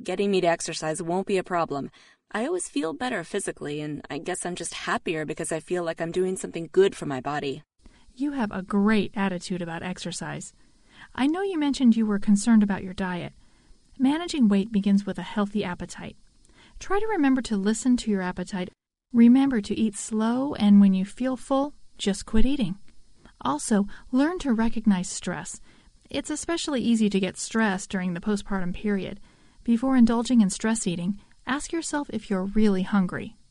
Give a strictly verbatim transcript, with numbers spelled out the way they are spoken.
getting me to exercise won't be a problem. I always feel better physically, and I guess I'm just happier because I feel like I'm doing something good for my body. You have a great attitude about exercise. I know you mentioned you were concerned about your diet. Managing weight begins with a healthy appetite. Try to remember to listen to your appetite. Remember to eat slow, and when you feel full, just quit eating. Also, learn to recognize stress. It's especially easy to get stressed during the postpartum period. Before indulging in stress eating, ask yourself if you're really hungry.